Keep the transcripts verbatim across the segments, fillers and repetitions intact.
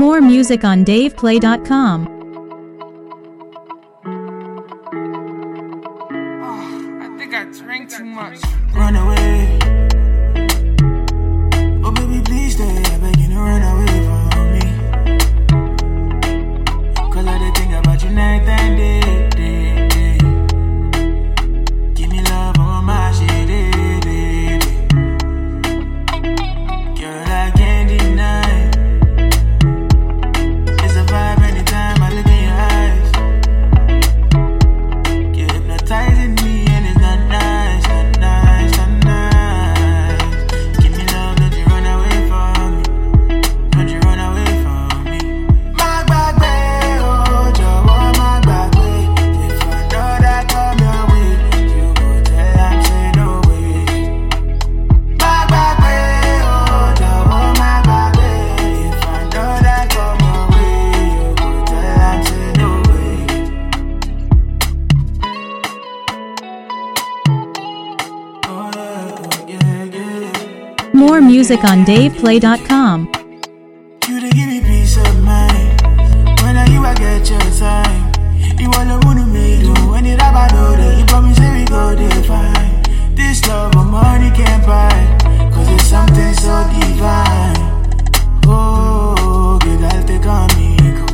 More music on dave play dot com. Oh, I think I drank too much. Run away. Oh baby, please stay. I beg you to run away from me. Cause I did think about you night and day, day, day. Give me love on my shit, day, day, day. Girl, I can't deny. It's a vibe anytime I look in your eyes. You're hypnotizing me and it's not nice, not nice, not nice. Give me love, don't you run away from me. Don't you run away from me. My back way, oh, jọ̀wọ́ my back way. If I know that come your way, you go tell I'm say no way. My back way, oh, jọ̀wọ́ my back way. If I know that come your way, you go tell I'm say no way. Oh yeah, yeah, yeah. More music on dave play dot com. You dey give me peace of mind. When I you I get your time. You wanna wanna me do when it about know that you promise say we go dey fine. This love or money can't buy. Cause it's something so divine. Oh, que darte conmigo.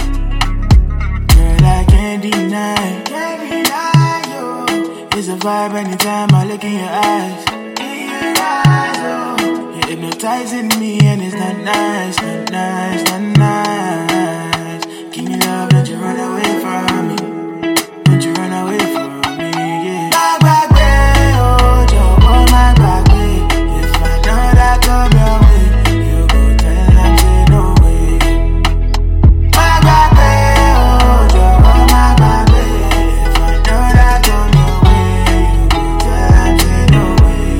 Girl, I can't deny. Can't deny you. It's a vibe anytime I look in your eyes. In your eyes, oh. You're hypnotizing me and it's not nice, not nice, not nice. Give me love, don't you run away from me. Don't you run away from me, yeah. My back way, oh, jọ̀wọ́ my back way. If I know that come your way, you go tell I'm say no way. My back way, oh, jọ̀wọ́ my back way. If I know that come your way, you go tell I'm say no way.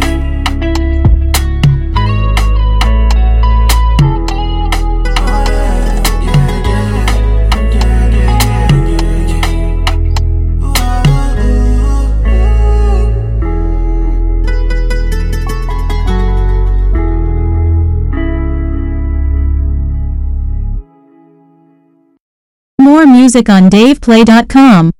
Oh yeah, yeah, yeah, yeah, yeah, yeah, yeah, yeah. Ooh, ooh, ooh, ooh. More music on dave play dot com.